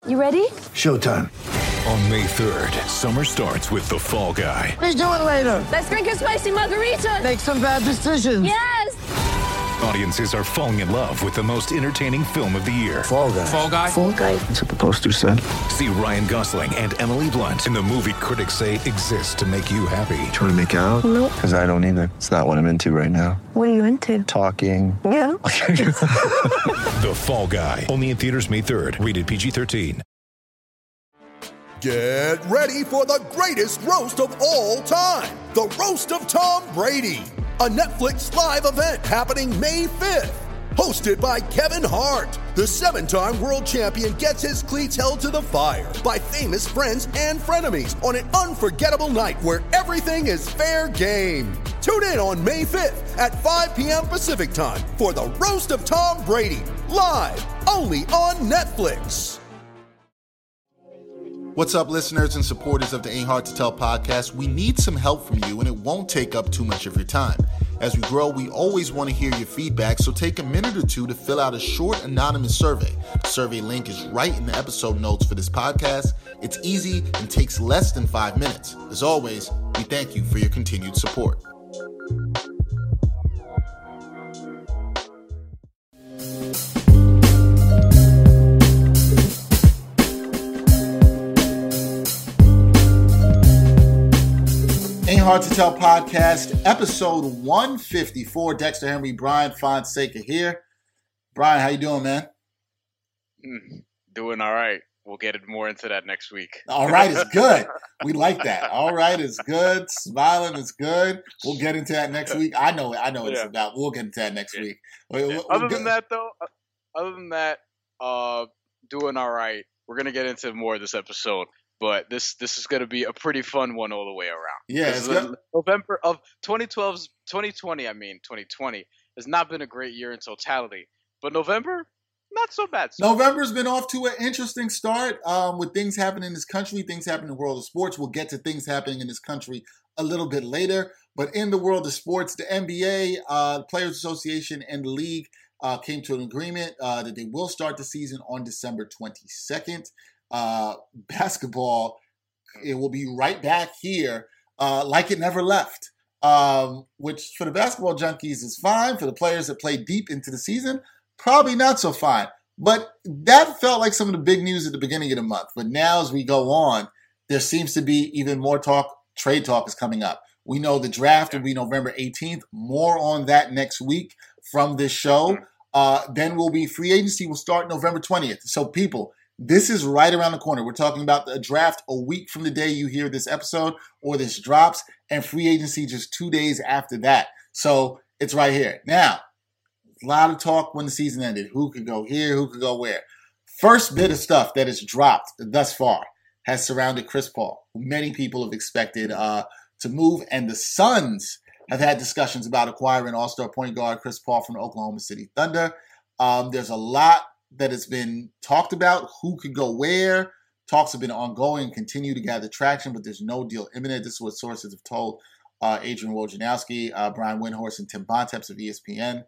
You ready? Showtime. On May 3rd, summer starts with The Fall Guy. Let's do it later. Let's drink a spicy margarita. Make some bad decisions. Yes! Audiences are falling in love with the most entertaining film of the year. Fall Guy. Fall Guy? Fall guy. That's what the poster said. See Ryan Gosling and Emily Blunt in the movie critics say exists to make you happy. Trying to make it out? Nope. Because I don't either. It's not what I'm into right now. What are you into? Talking. Yeah. The Fall Guy. Only in theaters May 3rd. Rated PG-13. Get ready for the greatest roast of all time. The Roast of Tom Brady. A Netflix live event happening May 5th. Hosted by Kevin Hart. The 7-time world champion gets his cleats held to the fire by famous friends and frenemies on an unforgettable night where everything is fair game. Tune in on May 5th at 5 p.m. Pacific time for the Roast of Tom Brady. Live only on Netflix. What's up, listeners and supporters of the Ain't Hard to Tell podcast? We need some help from you, and it won't take up too much of your time. As we grow, we always want to hear your feedback, so take a minute or two to fill out a short anonymous survey. The survey link is right in the episode notes for this podcast. It's easy and takes less than 5 minutes. As always, we thank you for your continued support. Ain't Hard to Tell podcast, episode 154. Dexter Henry, Brian Fonseca here. Brian, how you doing, man? Doing all right. We'll get more into that next week. All right is good. We like that. All right is good. Smiling is good. We'll get into that next week. I know what it's about. We'll get into that next week. Other than that, doing all right. We're going to get into more of this episode. But this is going to be a pretty fun one all the way around. Yeah, it's November of 2020 has not been a great year in totality. But November, not so bad. November's been off to an interesting start with things happening in this country, things happening in the world of sports. We'll get to things happening in this country a little bit later. But in the world of sports, the NBA, the Players Association, and the league came to an agreement that they will start the season on December 22nd. Basketball, it will be right back here like it never left, which for the basketball junkies is fine. For the players that play deep into the season, probably not so fine. But that felt like some of the big news at the beginning of the month. But now as we go on, there seems to be even more talk. Trade talk is coming up. We know the draft will be November 18th. More on that next week from this show. Then will be free agency will start November 20th. So people, this is right around the corner. We're talking about the draft a week from the day you hear this episode or this drops, and free agency just 2 days after that. So it's right here. Now, a lot of talk when the season ended. Who could go here? Who could go where? First bit of stuff that has dropped thus far has surrounded Chris Paul, who many people have expected to move, and the Suns have had discussions about acquiring all-star point guard Chris Paul from the Oklahoma City Thunder. There's a lot that has been talked about, who could go where. Talks have been ongoing and continue to gather traction, but there's no deal imminent. This is what sources have told Adrian Wojnarowski, Brian Windhorst, and Tim Bontemps of ESPN.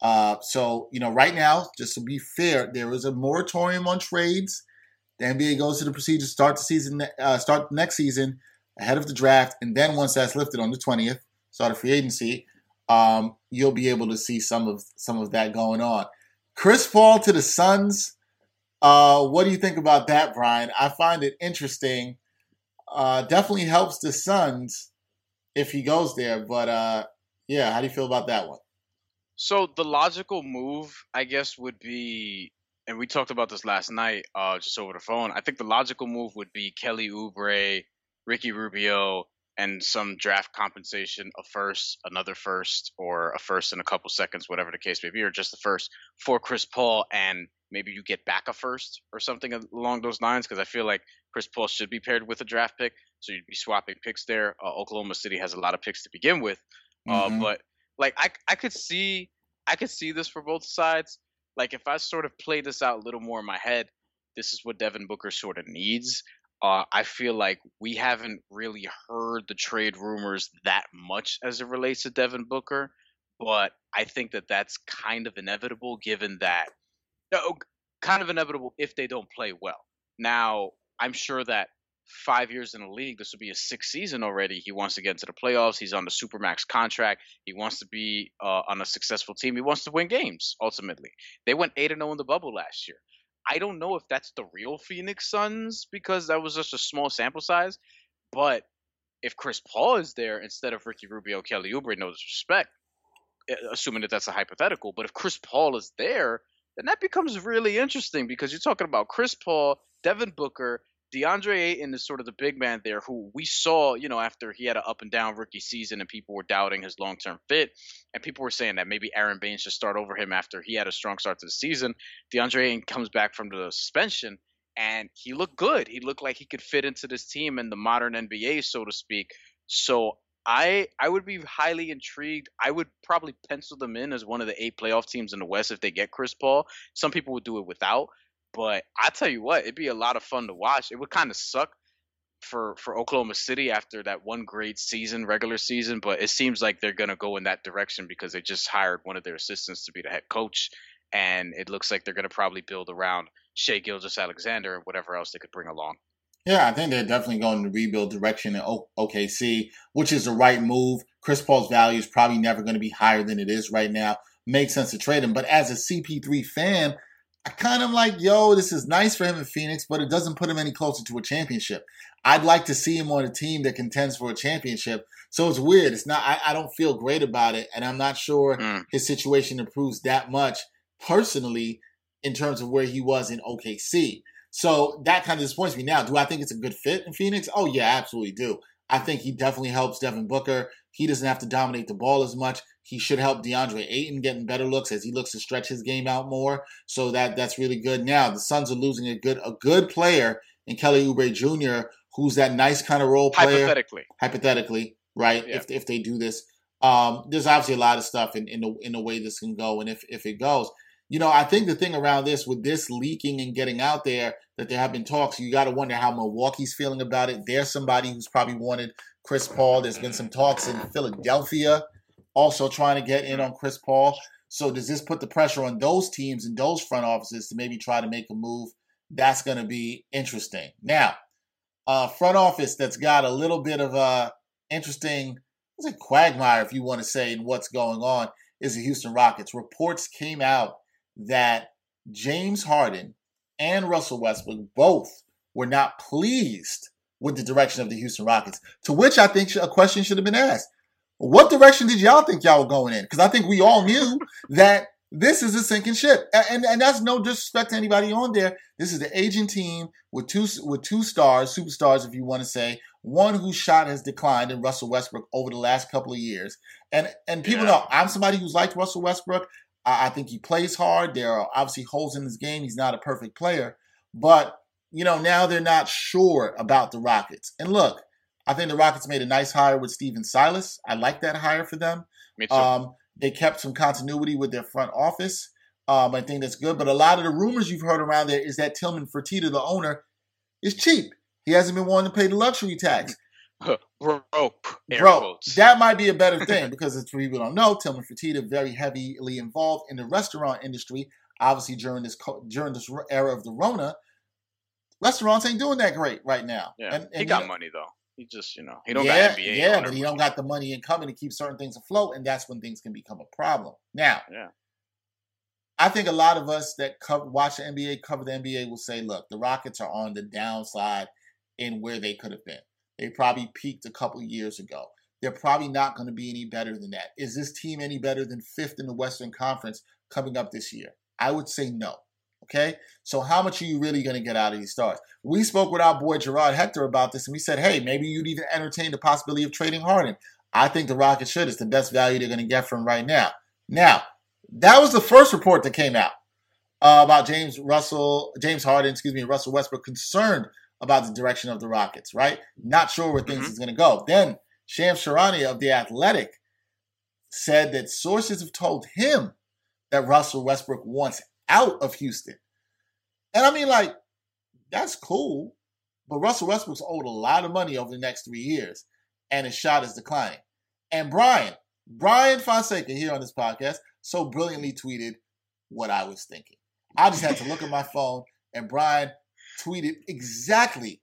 So, right now, just to be fair, there is a moratorium on trades. The NBA goes through the procedure, start the next season ahead of the draft, and then once that's lifted on the 20th, start of free agency, you'll be able to see some of that going on. Chris Paul to the Suns. What do you think about that, Brian? I find it interesting. Definitely helps the Suns if he goes there. But, how do you feel about that one? So the logical move, I guess, would be, and we talked about this last night just over the phone, I think the logical move would be Kelly Oubre, Ricky Rubio, and some draft compensation, a first, another first, or a first and a couple seconds, whatever the case may be, or just the first for Chris Paul, and maybe you get back a first or something along those lines, because I feel like Chris Paul should be paired with a draft pick, so you'd be swapping picks there. Oklahoma City has a lot of picks to begin with, but like I could see this for both sides. Like if I sort of play this out a little more in my head, this is what Devin Booker sort of needs. I feel like we haven't really heard the trade rumors that much as it relates to Devin Booker, but I think that that's kind of inevitable given that – kind of inevitable if they don't play well. Now, I'm sure that 5 years in the league, this will be his sixth season already. He wants to get into the playoffs. He's on the Supermax contract. He wants to be on a successful team. He wants to win games, ultimately. They went 8-0 in the bubble last year. I don't know if that's the real Phoenix Suns because that was just a small sample size. But if Chris Paul is there instead of Ricky Rubio, Kelly Oubre, no disrespect, assuming that that's a hypothetical, but if Chris Paul is there, then that becomes really interesting because you're talking about Chris Paul, Devin Booker, DeAndre Ayton is sort of the big man there who we saw, after he had an up and down rookie season and people were doubting his long-term fit. And people were saying that maybe Aaron Baines should start over him after he had a strong start to the season. DeAndre Ayton comes back from the suspension and he looked good. He looked like he could fit into this team in the modern NBA, so to speak. So I would be highly intrigued. I would probably pencil them in as one of the 8 playoff teams in the West if they get Chris Paul. Some people would do it without. But I tell you what, it'd be a lot of fun to watch. It would kind of suck for Oklahoma City after that one great season, regular season, but it seems like they're going to go in that direction because they just hired one of their assistants to be the head coach, and it looks like they're going to probably build around Shai Gilgeous-Alexander and whatever else they could bring along. Yeah, I think they're definitely going to rebuild direction in OKC, which is the right move. Chris Paul's value is probably never going to be higher than it is right now. Makes sense to trade him, but as a CP3 fan, I kind of like, this is nice for him in Phoenix, but it doesn't put him any closer to a championship. I'd like to see him on a team that contends for a championship. So it's weird. It's not. I don't feel great about it, and I'm not sure his situation improves that much personally in terms of where he was in OKC. So that kind of disappoints me. Now, do I think it's a good fit in Phoenix? Oh, yeah, I absolutely do. I think he definitely helps Devin Booker. He doesn't have to dominate the ball as much. He should help DeAndre Ayton getting better looks as he looks to stretch his game out more. So that's really good. Now, the Suns are losing a good player in Kelly Oubre Jr., who's that nice kind of role player. Hypothetically, right? Yeah. If they do this. There's obviously a lot of stuff in the way this can go and if it goes. I think the thing around this, with this leaking and getting out there, that there have been talks, you got to wonder how Milwaukee's feeling about it. There's somebody who's probably wanted Chris Paul. There's been some talks in Philadelphia also trying to get in on Chris Paul. So does this put the pressure on those teams and those front offices to maybe try to make a move? That's going to be interesting. Now, front office that's got a little bit of a interesting, what's a quagmire, if you want to say, in what's going on, is the Houston Rockets. Reports came out that James Harden and Russell Westbrook both were not pleased with the direction of the Houston Rockets, to which I think a question should have been asked. What direction did y'all think y'all were going in? Because I think we all knew that this is a sinking ship. And that's no disrespect to anybody on there. This is the aging team with two stars, superstars, if you want to say, one whose shot has declined in Russell Westbrook over the last couple of years. And people know I'm somebody who's liked Russell Westbrook. I think he plays hard. There are obviously holes in his game. He's not a perfect player. But, now they're not sure about the Rockets. And look, I think the Rockets made a nice hire with Steven Silas. I like that hire for them. Me too. They kept some continuity with their front office. I think that's good. But a lot of the rumors you've heard around there is that Tillman Fertitta, the owner, is cheap. He hasn't been wanting to pay the luxury tax. Bro, that might be a better thing because, as people don't know, Tillman Fertitta very heavily involved in the restaurant industry. Obviously, during this era of the Rona, restaurants ain't doing that great right now. Yeah, and he got money though. He just, he don't got NBA. Yeah, but he don't got the money incoming to keep certain things afloat, and that's when things can become a problem. Now, I think a lot of us that watch the NBA, cover the NBA, will say, look, the Rockets are on the downside in where they could have been. They probably peaked a couple of years ago. They're probably not going to be any better than that. Is this team any better than 5th in the Western Conference coming up this year? I would say no. Okay? So how much are you really going to get out of these stars? We spoke with our boy Gerard Hector about this, and we said, hey, maybe you'd even entertain the possibility of trading Harden. I think the Rockets should. It's the best value they're going to get from right now. Now, that was the first report that came out about Russell Westbrook concerned about the direction of the Rockets, right? Not sure where things is going to go. Then Shams Charania of The Athletic said that sources have told him that Russell Westbrook wants out of Houston. And I mean, that's cool, but Russell Westbrook's owed a lot of money over the next 3 years, and his shot is declining. And Brian Fonseca here on this podcast so brilliantly tweeted what I was thinking. I just had to look at my phone, and Brian tweeted exactly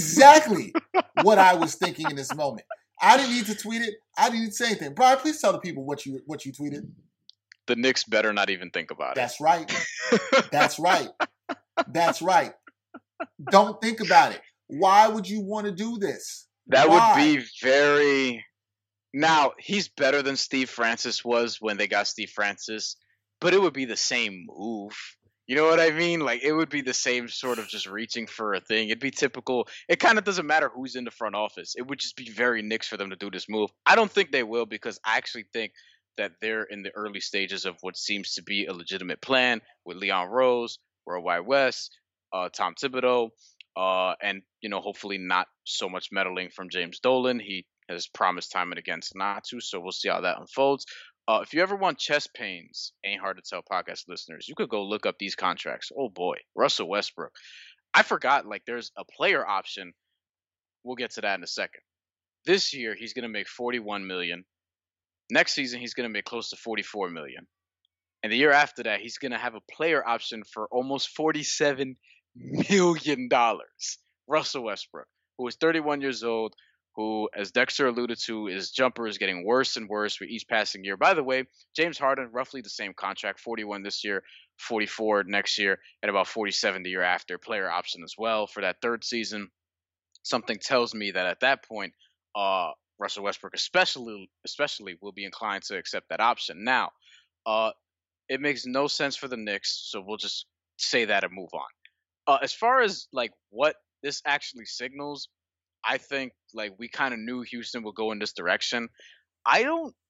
what I was thinking in this moment. I didn't need to tweet it. I didn't need to say anything. Brian, please tell the people what you tweeted. The Knicks better not even think about That's right. That's right. That's right. Don't think about it. Why would you want to do this? That Why? would be very... Now, he's better than Steve Francis was when they got Steve Francis, but it would be the same move. You know what I mean? Like, it would be the same sort of just reaching for a thing. It'd be typical. It kind of doesn't matter who's in the front office. It would just be very Knicks for them to do this move. I don't think they will, because I actually think that they're in the early stages of what seems to be a legitimate plan with Leon Rose, Worldwide West, Tom Thibodeau, and, you know, hopefully not so much meddling from James Dolan. He has promised time and again not to, so we'll see how that unfolds. If you ever want chest pains, Ain't Hard to Tell podcast listeners, you could go look up these contracts. Oh boy, Russell Westbrook. I forgot, like, there's a player option. We'll get to that in a second. This year, he's going to make $41 million. Next season, he's going to make close to $44 million. And the year after that, he's going to have a player option for almost $47 million. Russell Westbrook, who is 31 years old, who, as Dexter alluded to, his jumper is getting worse and worse with each passing year. By the way, James Harden, roughly the same contract, 41 this year, 44 next year, and about 47 the year after. Player option as well for that third season. Something tells me that at that point, Russell Westbrook especially will be inclined to accept that option. Now, it makes no sense for the Knicks, so we'll just say that and move on. As far as like what this actually signals, I think like we kind of knew Houston would go in this direction. I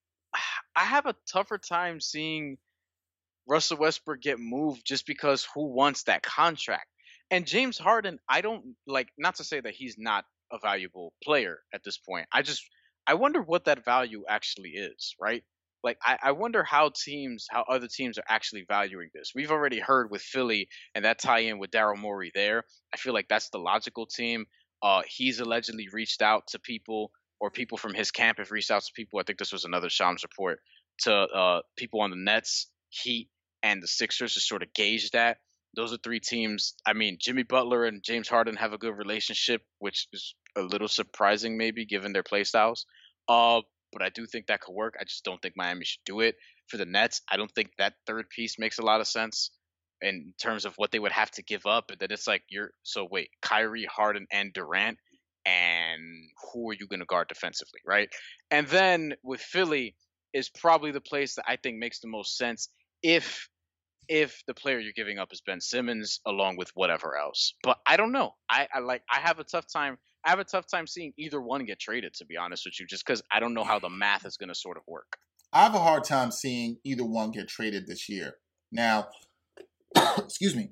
have a tougher time seeing Russell Westbrook get moved just because who wants that contract? And James Harden, I don't like, not to say that he's not a valuable player at this point. I wonder what that value actually is, right? Like, I wonder how other teams are actually valuing this. We've already heard with Philly and that tie-in with Daryl Morey there. I feel like that's the logical team. He's allegedly reached out to people, or people from his camp have reached out to people. I think this was another Shams report, to people on the Nets, Heat, and the Sixers to sort of gauge that. Those are three teams. I mean, Jimmy Butler and James Harden have a good relationship, which is a little surprising maybe given their play styles. But I do think that could work. I just don't think Miami should do it. For the Nets, I don't think that third piece makes a lot of sense in terms of what they would have to give up. And then it's like, Kyrie, Harden, and Durant, and who are you going to guard defensively, right? And then with Philly is probably the place that I think makes the most sense if the player you're giving up is Ben Simmons along with whatever else. But I don't know. I have a tough time. I have a tough time seeing either one get traded, to be honest with you, just because I don't know how the math is going to sort of work. I have a hard time seeing either one get traded this year. Now, excuse me.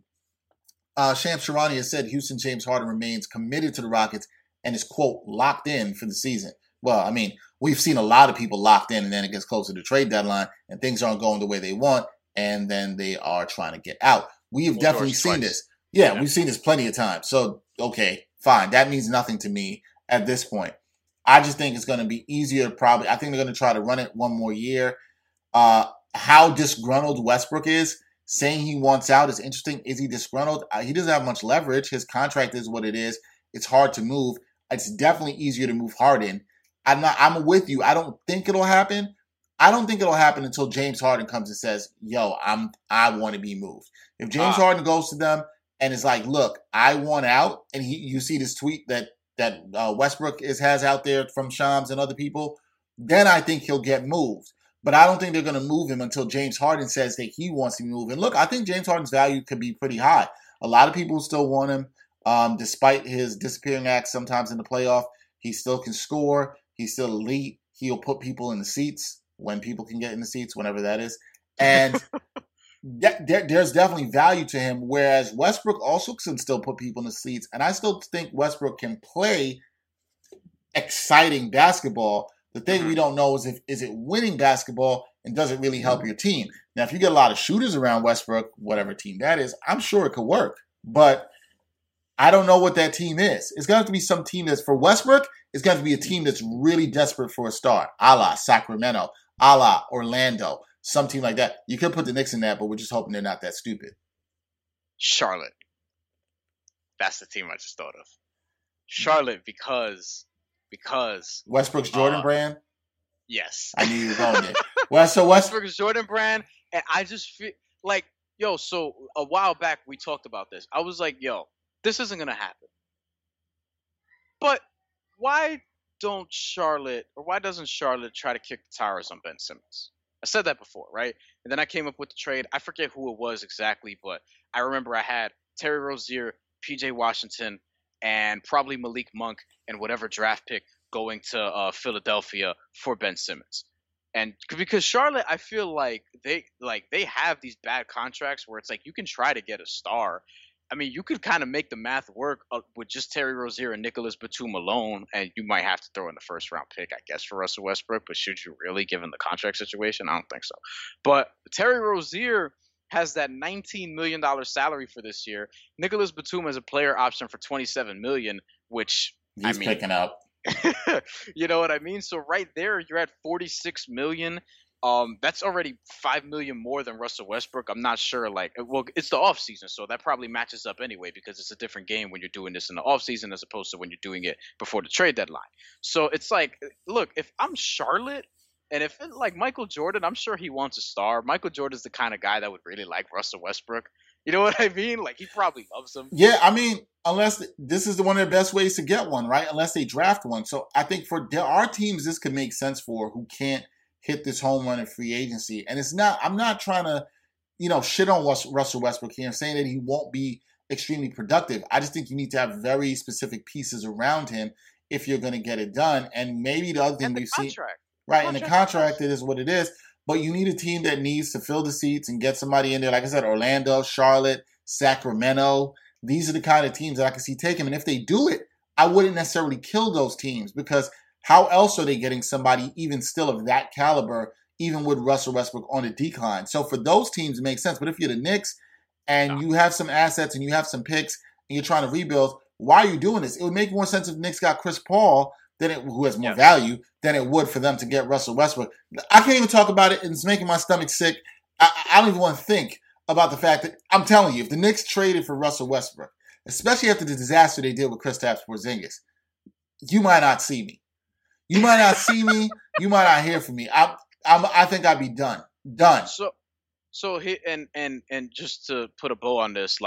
Shams Charania has said Houston James Harden remains committed to the Rockets and is, quote, locked in for the season. Well, I mean, we've seen a lot of people locked in, and then it gets closer to trade deadline and things aren't going the way they want, and then they are trying to get out. We have definitely seen this. Yeah, we've seen this plenty of times. So, okay, fine. That means nothing to me at this point. I just think it's going to be easier probably. I think they're going to try to run it one more year. How disgruntled Westbrook is, saying he wants out is interesting. Is he disgruntled? He doesn't have much leverage. His contract is what it is. It's hard to move. It's definitely easier to move Harden. I'm with you. I don't think it'll happen. I don't think it'll happen until James Harden comes and says, yo, I want to be moved. If James Harden goes to them and is like, look, I want out, and you see this tweet that Westbrook has out there from Shams and other people, then I think he'll get moved. But I don't think they're going to move him until James Harden says that he wants to be moved. And look, I think James Harden's value could be pretty high. A lot of people still want him, despite his disappearing act sometimes in the playoff. He still can score. He's still elite. He'll put people in the seats when people can get in the seats, whenever that is. And there's definitely value to him, whereas Westbrook also can still put people in the seats. And I still think Westbrook can play exciting basketball. The thing we don't know is it winning basketball, and does it really help your team? Now, if you get a lot of shooters around Westbrook, whatever team that is, I'm sure it could work. But I don't know what that team is. It's going to have to be some team that's, for Westbrook, it's going to be a team that's really desperate for a star, a la Sacramento, a la Orlando, some team like that. You could put the Knicks in that, but we're just hoping they're not that stupid. Charlotte. That's the team I just thought of. Charlotte because Westbrook's Jordan brand. yes. I knew you were going there. Well, so Westbrook's Jordan brand, and I just feel like, yo, so a while back we talked about this. I was like, yo, this isn't gonna happen. But why doesn't Charlotte try to kick the tires on Ben Simmons? I said that before, right? And then I came up with the trade. I forget who it was exactly, but I remember I had Terry Rozier, PJ Washington, and probably Malik Monk and whatever draft pick going to Philadelphia for Ben Simmons. And because Charlotte, I feel like they have these bad contracts where it's like you can try to get a star. I mean, you could kind of make the math work with just Terry Rozier and Nicholas Batum alone, and you might have to throw in the first round pick, I guess, for Russell Westbrook. But should you really, given the contract situation? I don't think so. But Terry Rozier has that $19 million salary for this year. Nicholas Batum has a player option for $27 million, which he's picking up. You know what I mean? So right there, you're at $46 million. That's already $5 million more than Russell Westbrook. I'm not sure. Well, it's the off season, so that probably matches up anyway because it's a different game when you're doing this in the off season as opposed to when you're doing it before the trade deadline. So it's like, look, if I'm Charlotte and if it's like Michael Jordan, I'm sure he wants a star. Michael Jordan's the kind of guy that would really like Russell Westbrook. You know what I mean? Like he probably loves him. Yeah, I mean, unless this is one of the best ways to get one, right? Unless they draft one. So I think there are teams this could make sense for who can't hit this home run in free agency. And I'm not trying to, shit on Russell Westbrook here. I'm saying that he won't be extremely productive. I just think you need to have very specific pieces around him if you're going to get it done. And maybe the other thing we've seen, right, in the contract, it is what it is. But you need a team that needs to fill the seats and get somebody in there. Like I said, Orlando, Charlotte, Sacramento. These are the kind of teams that I can see take him. And if they do it, I wouldn't necessarily kill those teams because how else are they getting somebody even still of that caliber, even with Russell Westbrook on the decline? So for those teams, it makes sense. But if you're the Knicks and you have some assets and you have some picks and you're trying to rebuild, why are you doing this? It would make more sense if the Knicks got Chris Paul, who has more value, than it would for them to get Russell Westbrook. I can't even talk about it, and it's making my stomach sick. I don't even want to think about the fact that, I'm telling you, if the Knicks traded for Russell Westbrook, especially after the disaster they did with Kristaps Porzingis, you might not see me. You might not see me. You might not hear from me. I think I'd be done. Done. So and just to put a bow on this,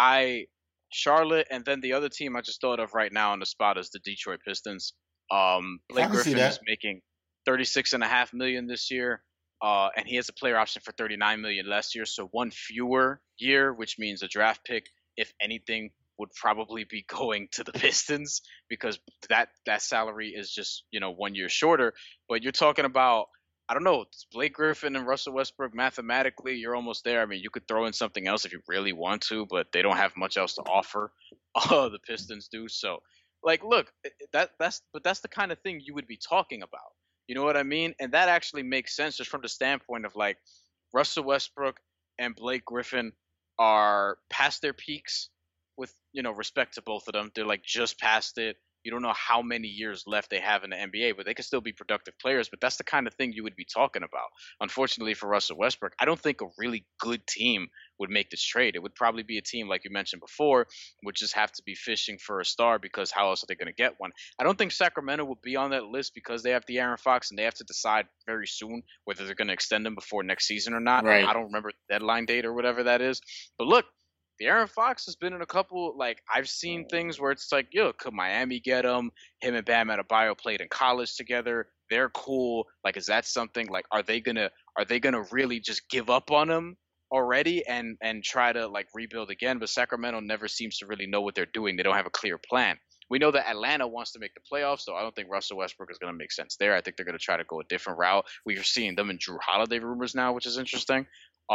Charlotte, and then the other team I just thought of right now on the spot is the Detroit Pistons. Blake Griffin is making $36.5 million this year, and he has a player option for $39 million last year. So one fewer year, which means a draft pick, if anything, would probably be going to the Pistons because that salary is just 1 year shorter. But you're talking about, I don't know, Blake Griffin and Russell Westbrook. Mathematically, you're almost there. I mean, you could throw in something else if you really want to, but they don't have much else to offer. The Pistons do. So, look, that's the kind of thing you would be talking about. You know what I mean? And that actually makes sense just from the standpoint of Russell Westbrook and Blake Griffin are past their peaks with respect to both of them. They're just past it. You don't know how many years left they have in the NBA, but they could still be productive players. But that's the kind of thing you would be talking about. Unfortunately for Russell Westbrook, I don't think a really good team would make this trade. It would probably be a team, like you mentioned before, would just have to be fishing for a star because how else are they going to get one? I don't think Sacramento will be on that list because they have De'Aaron Fox and they have to decide very soon whether they're going to extend him before next season or not. Right. I don't remember the deadline date or whatever that is. But look, De'Aaron Fox has been in a couple, I've seen things where it's could Miami get him? Him and Bam Adebayo played in college together. They're cool. Is that something? Are they gonna really just give up on him already and try to rebuild again? But Sacramento never seems to really know what they're doing. They don't have a clear plan. We know that Atlanta wants to make the playoffs, so I don't think Russell Westbrook is going to make sense there. I think they're going to try to go a different route. We are seeing them in Drew Holiday rumors now, which is interesting.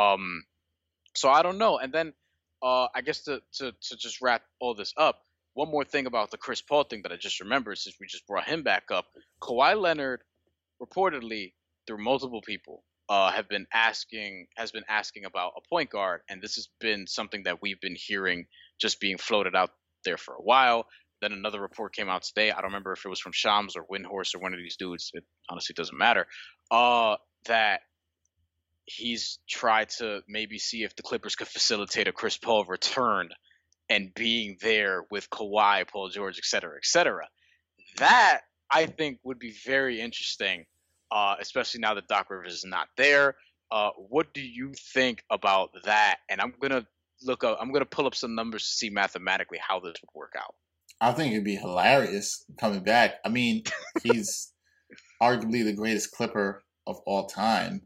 So I don't know. And then I guess to just wrap all this up, one more thing about the Chris Paul thing that I just remembered since we just brought him back up. Kawhi Leonard reportedly through multiple people has been asking about a point guard, and this has been something that we've been hearing just being floated out there for a while. Then another report came out today. I don't remember if it was from Shams or Windhorst or one of these dudes. It honestly doesn't matter. That he's tried to maybe see if the Clippers could facilitate a Chris Paul return and being there with Kawhi, Paul George, et cetera, et cetera. That, I think, would be very interesting, especially now that Doc Rivers is not there. What do you think about that? And I'm gonna pull up some numbers to see mathematically how this would work out. I think it'd be hilarious coming back. I mean, he's arguably the greatest Clipper of all time.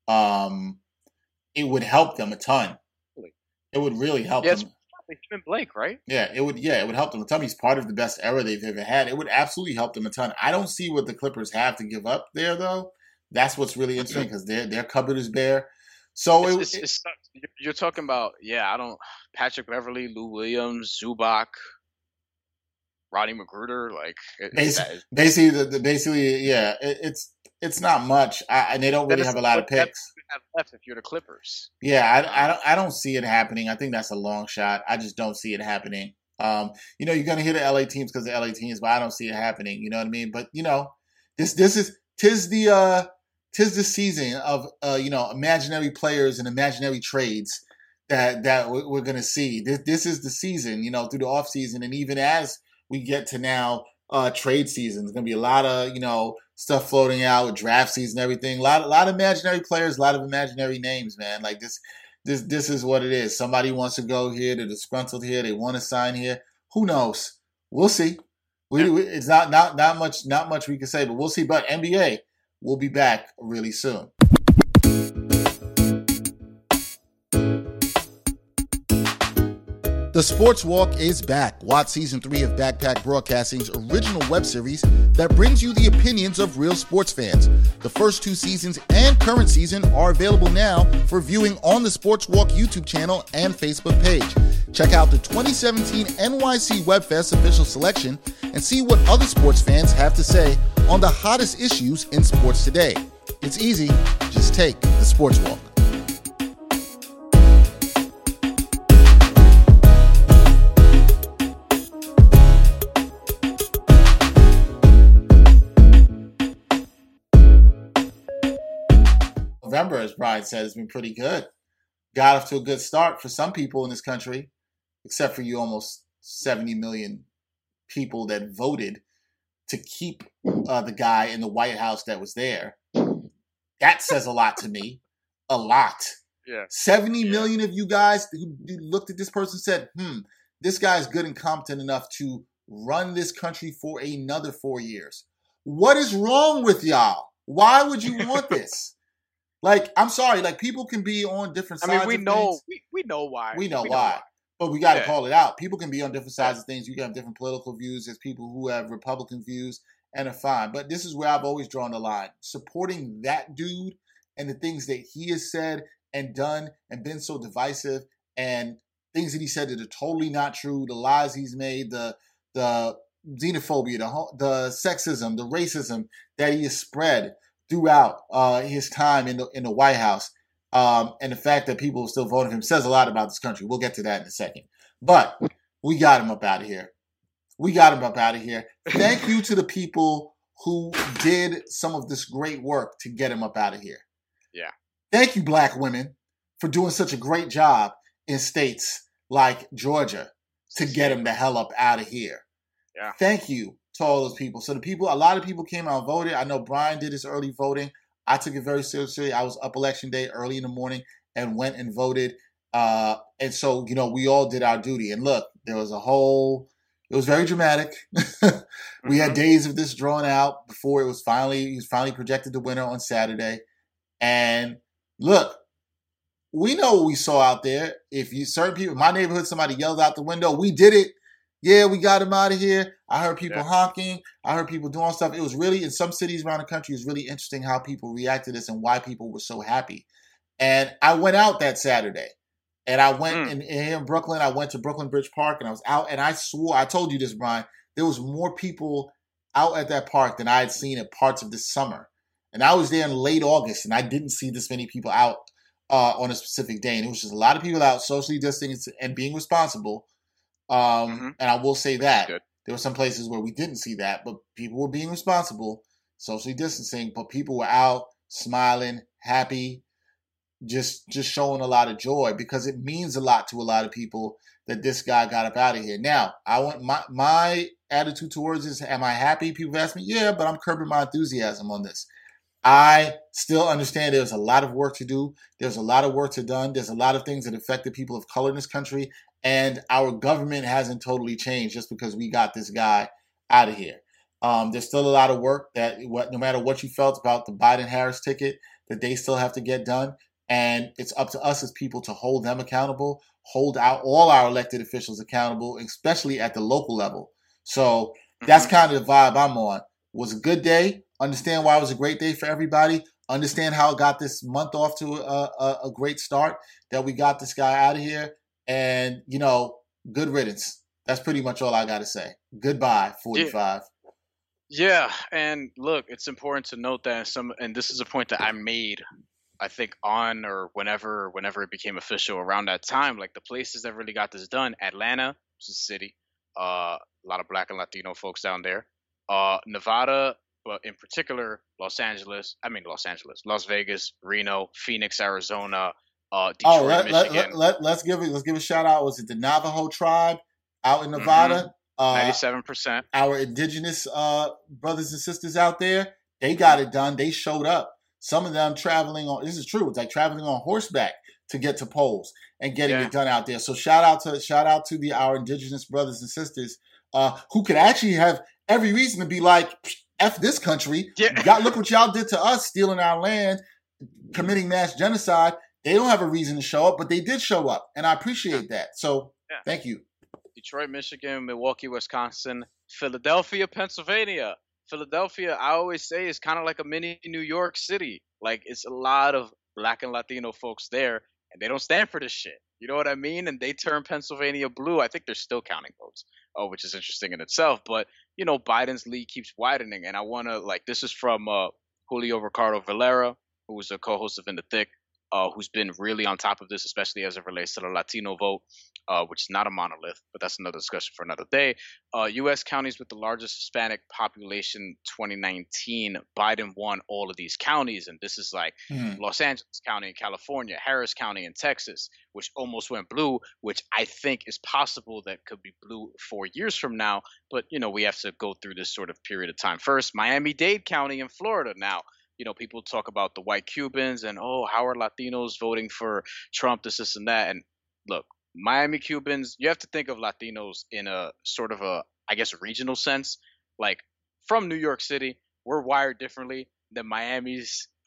It would help them a ton. It would really help them. Him and Blake, right? Yeah, it would help them a ton. He's part of the best era they've ever had. It would absolutely help them a ton. I don't see what the Clippers have to give up there, though. That's what's really interesting because their cupboard is bare. So you're talking about Patrick Beverly, Lou Williams, Zubac, Rodney McGruder, it's not much, and they don't really have a lot of picks. Have left if you're the Clippers. Yeah, I don't see it happening. I think that's a long shot. I just don't see it happening. You're gonna hear the LA teams because the LA teams, but I don't see it happening. You know what I mean? But tis the season of imaginary players and imaginary trades that we're gonna see. This is the season, through the off season, and even as we get to now trade season, there's gonna be a lot of stuff floating out with draft season and everything. A lot of imaginary players, a lot of imaginary names, man. Like this is what it is. Somebody wants to go here, they're disgruntled here, they want to sign here. Who knows? We'll see. It's not much we can say, but we'll see. But NBA will be back really soon. The Sports Walk is back. Watch Season 3 of Backpack Broadcasting's original web series that brings you the opinions of real sports fans. The first 2 seasons and current season are available now for viewing on the Sports Walk YouTube channel and Facebook page. Check out the 2017 NYC WebFest official selection and see what other sports fans have to say on the hottest issues in sports today. It's easy. Just take the Sports Walk. November, as Brian said, has been pretty good. Got off to a good start for some people in this country, except for you almost 70 million people that voted to keep the guy in the White House that was there. That says a lot to me. A lot. Yeah. 70 million of you guys who looked at this person and said, this guy's good and competent enough to run this country for another 4 years. What is wrong with y'all? Why would you want this? I'm sorry. People can be on different sides. I mean, we know why. We know why. But we got to call it out. People can be on different sides of things. You can have different political views. There's people who have Republican views and are fine. But this is where I've always drawn the line. Supporting that dude and the things that he has said and done and been so divisive and things that he said that are totally not true, the lies he's made, the xenophobia, the sexism, the racism that he has spread throughout his time in the White House, and the fact that people are still voting for him says a lot about this country. We'll get to that in a second. But we got him up out of here. Thank you to the people who did some of this great work to get him up out of here. Yeah. Thank you, Black women, for doing such a great job in states like Georgia to get him the hell up out of here. Yeah. Thank you to all those people. So a lot of people came out and voted. I know Brian did his early voting. I took it very seriously. I was up election day early in the morning and went and voted. And so, we all did our duty. And look, it was very dramatic. We had days of this drawn out before he was finally projected the winner on Saturday. And look, we know what we saw out there. Certain people, in my neighborhood, somebody yelled out the window, "We did it. Yeah, we got him out of here." I heard people honking. I heard people doing stuff. It was really, in some cities around the country, it was really interesting how people reacted to this and why people were so happy. And I went out that Saturday. And I went here in Brooklyn. I went to Brooklyn Bridge Park, and I was out. And I swore, I told you this, Brian, there was more people out at that park than I had seen at parts of this summer. And I was there in late August, and I didn't see this many people out on a specific day. And it was just a lot of people out socially distancing and being responsible. And I will say that there were some places where we didn't see that, but people were being responsible, socially distancing, but people were out smiling, happy. just showing a lot of joy because it means a lot to a lot of people that this guy got up out of here. Now, I want my attitude towards this. Am I happy? People ask me, yeah, but I'm curbing my enthusiasm on this. I still understand there's a lot of work to do. There's a lot of work to done. There's a lot of things that affect the people of color in this country. And our government hasn't totally changed just because we got this guy out of here. There's still a lot of work that no matter what you felt about the Biden-Harris ticket, that they still have to get done. And it's up to us as people to hold them accountable, hold out all our elected officials accountable, especially at the local level. So that's kind of the vibe I'm on. It was a good day. Understand why it was a great day for everybody. Understand how it got this month off to a great start, that we got this guy out of here. And, good riddance. That's pretty much all I got to say. Goodbye, 45. Yeah, and look, it's important to note that and this is a point that I made, I think, on or whenever it became official around that time, like the places that really got this done: Atlanta, which is a city, a lot of Black and Latino folks down there, Nevada, but in particular, Las Vegas, Reno, Phoenix, Arizona, Detroit, Michigan. Let's give a shout out. Was it the Navajo tribe out in Nevada? 97%. Our indigenous brothers and sisters out there, they got it done. They showed up. Some of them traveling on. This is true. It's like traveling on horseback to get to polls and getting it done out there. So shout out to our indigenous brothers and sisters who could actually have every reason to be like, F this country. Yeah. Look what y'all did to us, stealing our land, committing mass genocide. They don't have a reason to show up, but they did show up, and I appreciate that. So thank you. Detroit, Michigan, Milwaukee, Wisconsin, Philadelphia, Pennsylvania. Philadelphia, I always say, is kind of like a mini New York City. Like, it's a lot of Black and Latino folks there, and they don't stand for this shit. You know what I mean? And they turn Pennsylvania blue. I think they're still counting votes, which is interesting in itself. But, Biden's lead keeps widening. And I want to, this is from Julio Ricardo Valera, who was a co-host of In the Thick, who's been really on top of this, especially as it relates to the Latino vote, which is not a monolith, but that's another discussion for another day. U.S. counties with the largest Hispanic population 2019, Biden won all of these counties. And this is like Los Angeles County in California, Harris County in Texas, which almost went blue, which I think is possible that could be blue 4 years from now. But, we have to go through this sort of period of time first. Miami-Dade County in Florida now. People talk about the white Cubans and, how are Latinos voting for Trump, this and that. And look, Miami Cubans, you have to think of Latinos in a sort of regional sense. Like, from New York City, we're wired differently than Miami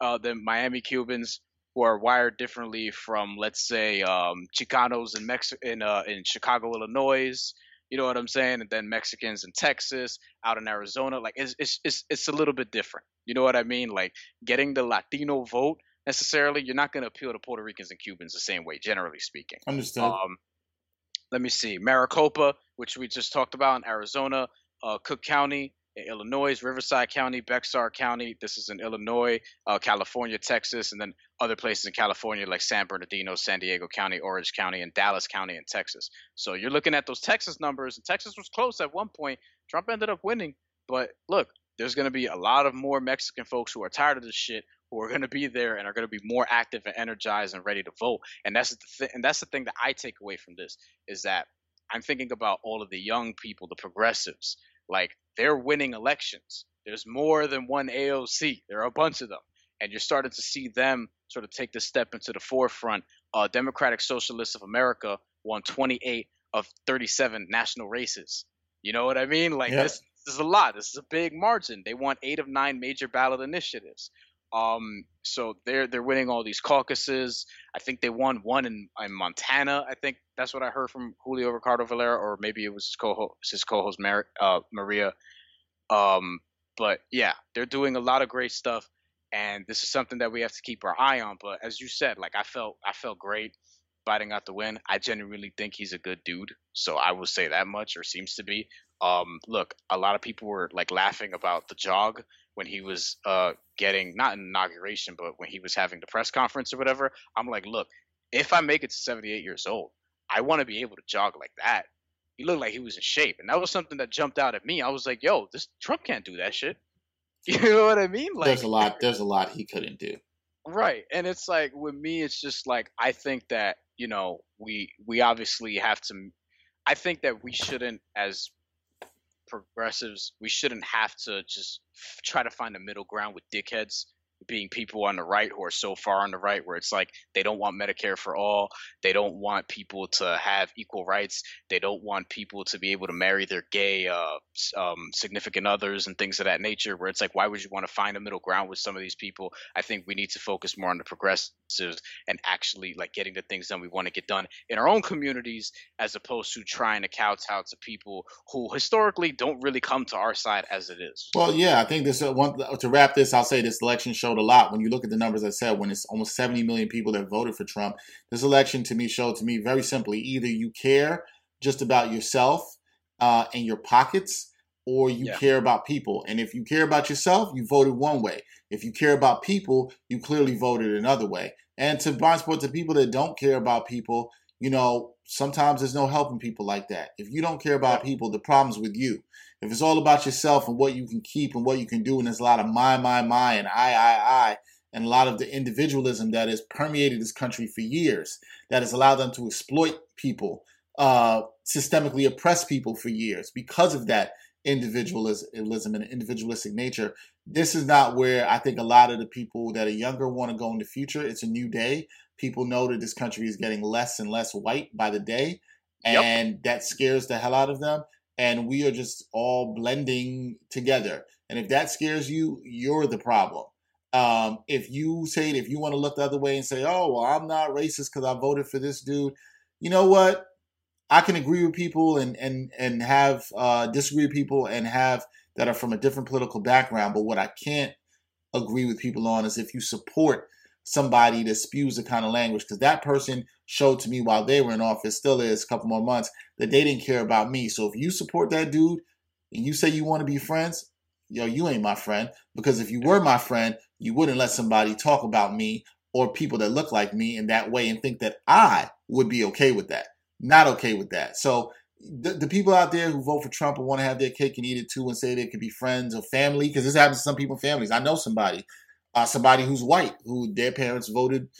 Cubans, who are wired differently from, let's say, Chicanos in Chicago, Illinois. You know what I'm saying? And then Mexicans in Texas, out in Arizona. Like, it's a little bit different. You know what I mean? Like, getting the Latino vote, necessarily, you're not going to appeal to Puerto Ricans and Cubans the same way, generally speaking. Understood. Let me see. Maricopa, which we just talked about in Arizona, Cook County in Illinois, Riverside County, Bexar County. This is in Illinois, California, Texas, and then other places in California like San Bernardino, San Diego County, Orange County, and Dallas County in Texas. So you're looking at those Texas numbers, and Texas was close at one point. Trump ended up winning. But look, there's going to be a lot of more Mexican folks who are tired of this shit, who are going to be there and are going to be more active and energized and ready to vote. And that's the thing that I take away from this, is that I'm thinking about all of the young people, the progressives. Like, they're winning elections. There's more than one AOC. There are a bunch of them. And you're starting to see them sort of take this step into the forefront. Democratic Socialists of America won 28 of 37 national races. You know what I mean? Like, This is a lot. This is a big margin. They won 8 of 9 major ballot initiatives. So they're winning all these caucuses. I think they won one in Montana. I think that's what I heard from Julio Ricardo Valera, or maybe it was his co-host Maria. But yeah, they're doing a lot of great stuff, and this is something that we have to keep our eye on. But as you said, like, I felt great Biden got the win. I genuinely think he's a good dude, so I will say that much, or seems to be. Look, a lot of people were like laughing about the jog when he was getting, not an inauguration, but when he was having the press conference or whatever. I'm like, look, if I make it to 78 years old, I want to be able to jog like that. He looked like he was in shape, and that was something that jumped out at me. I was like, yo, this Trump can't do that shit. You know what I mean? Like, there's a lot he couldn't do. Right. And it's like with me, it's just like I think that, we obviously have to I think that we shouldn't as progressives, we shouldn't have to just try to find a middle ground with dickheads being people on the right who are so far on the right where it's like they don't want Medicare for all, they don't want people to have equal rights, they don't want people to be able to marry their gay significant others and things of that nature, where it's like, why would you want to find a middle ground with some of these people? I think we need to focus more on the progressives and actually like getting the things done we want to get done in our own communities, as opposed to trying to kowtow to people who historically don't really come to our side as it is. Well, yeah, I think this to wrap this, I'll say this election showed a lot. When you look at the numbers, I said, when it's almost 70 million people that voted for Trump, this election to me showed to me very simply, either you care just about yourself and your pockets, or you care about people. And if you care about yourself, you voted one way. If you care about people, you clearly voted another way. And to Brian Sport, to people that don't care about people, sometimes there's no helping people like that. If you don't care about people, the problem's with you. If it's all about yourself and what you can keep and what you can do, and there's a lot of my, and I, and a lot of the individualism that has permeated this country for years, that has allowed them to exploit people, systemically oppress people for years because of that individualism and individualistic nature. This is not where I think a lot of the people that are younger want to go in the future. It's a new day. People know that this country is getting less and less white by the day, and that scares the hell out of them. And we are just all blending together. And if that scares you, you're the problem. If you want to look the other way and say, oh, well, I'm not racist because I voted for this dude, you know what? I can agree with people and have disagree with people and have that are from a different political background. But what I can't agree with people on is if you support somebody that spews the kind of language, because that person showed to me while they were in office, still is a couple more months, that they didn't care about me. So if you support that dude and you say you want to be friends, you ain't my friend. Because if you were my friend, you wouldn't let somebody talk about me or people that look like me in that way and think that I would be okay with that. Not okay with that. So the people out there who vote for Trump and want to have their cake and eat it too and say they could be friends or family, because this happens to some people in families. I know somebody who's white, who their parents voted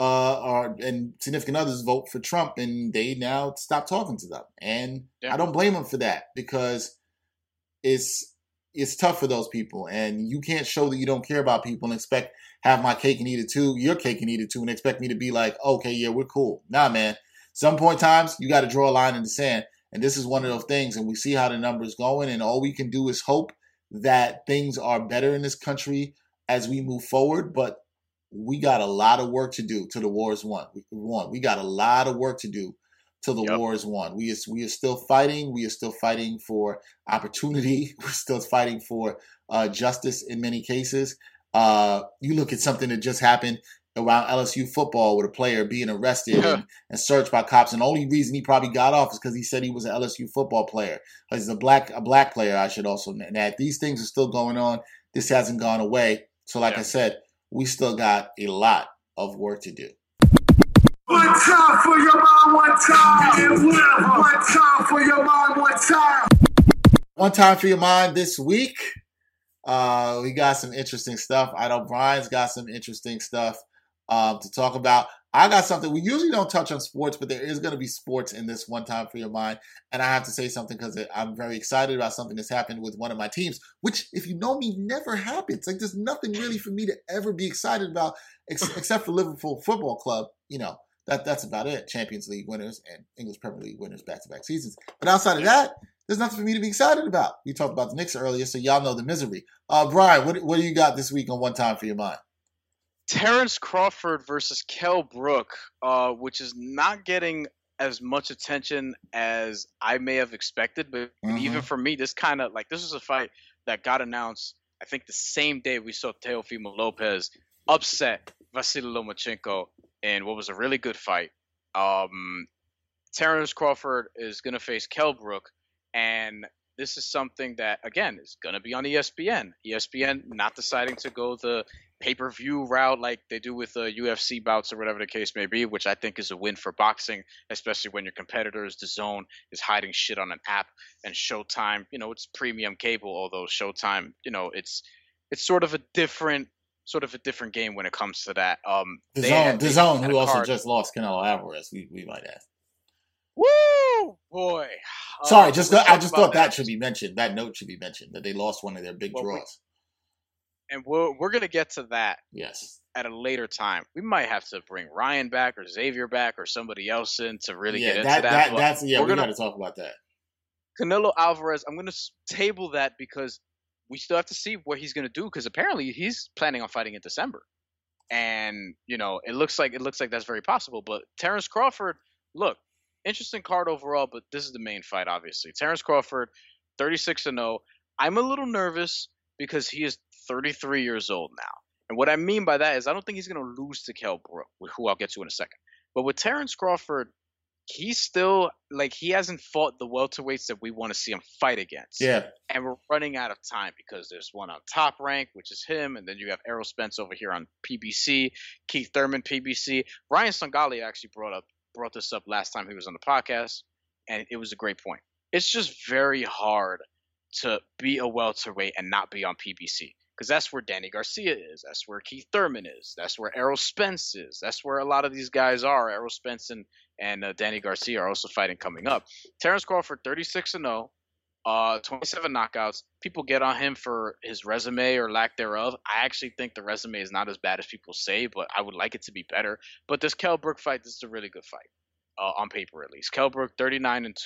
and significant others vote for Trump, and they now stop talking to them. And I don't blame them for that, because it's tough for those people. And you can't show that you don't care about people and expect have my cake and eat it too, your cake and eat it too, and expect me to be like, okay, yeah, we're cool. Nah, man. Some point in times, you got to draw a line in the sand. And this is one of those things. And we see how the numbers going. And all we can do is hope that things are better in this country as we move forward. But we got a lot of work to do till the war is won. We got a lot of work to do till the war is won. We are still fighting. We are still fighting for opportunity. We're still fighting for justice in many cases. You look at something that just happened around LSU football with a player being arrested and searched by cops. And the only reason he probably got off is because he said he was an LSU football player. He's a black player, I should also add. These things are still going on. This hasn't gone away. So like I said, we still got a lot of work to do. One time for your mind, one time. One time for your mind, one time. One time for your mind this week. We got some interesting stuff. I know Brian's got some interesting stuff to talk about. I got something. We usually don't touch on sports, but there is going to be sports in this One Time for Your Mind. And I have to say something because I'm very excited about something that's happened with one of my teams, which, if you know me, never happens. Like, there's nothing really for me to ever be excited about except for Liverpool Football Club. That's about it. Champions League winners and English Premier League winners back-to-back seasons. But outside of that, there's nothing for me to be excited about. We talked about the Knicks earlier, so y'all know the misery. Brian, what do you got this week on One Time for Your Mind? Terrence Crawford versus Kell Brook, which is not getting as much attention as I may have expected. But even for me, this was a fight that got announced, I think, the same day we saw Teofimo Lopez upset Vasily Lomachenko in what was a really good fight. Terrence Crawford is going to face Kell Brook, and this is something that, again, is going to be on ESPN. ESPN not deciding to go the pay-per-view route like they do with UFC bouts or whatever the case may be, which I think is a win for boxing, especially when your competitors, DAZN, is hiding shit on an app, and Showtime, it's premium cable, although Showtime, it's sort of a different sort of a different game when it comes to that. The Zone, who also card. just lost Canelo Alvarez, we might add. Woo, boy. Sorry, I just thought that should be mentioned. That note should be mentioned, that they lost one of their big draws. And we're going to get to that. Yes. At a later time. We might have to bring Ryan back or Xavier back or somebody else in to really get into that. We got to talk about that. Canelo Alvarez, I'm going to table that because we still have to see what he's going to do, because apparently he's planning on fighting in December. And, it looks like that's very possible. But Terrence Crawford, look, interesting card overall, but this is the main fight, obviously. Terrence Crawford, 36-0. I'm a little nervous because he is 33 years old now. And what I mean by that is I don't think he's going to lose to Kell Brook, who I'll get to in a second. But with Terrence Crawford, he's still, he hasn't fought the welterweights that we want to see him fight against. Yeah. And we're running out of time because there's one on Top Rank, which is him, and then you have Errol Spence over here on PBC, Keith Thurman, PBC. Ryan Sangali actually brought this up last time he was on the podcast, and it was a great point. It's just very hard to be a welterweight and not be on PBC. Because that's where Danny Garcia is. That's where Keith Thurman is. That's where Errol Spence is. That's where a lot of these guys are. Errol Spence and Danny Garcia are also fighting coming up. Terrence Crawford, 36-0, 27 knockouts. People get on him for his resume or lack thereof. I actually think the resume is not as bad as people say, but I would like it to be better. But this Kell Brook fight, this is a really good fight, on paper at least. Kell Brook, 39-2,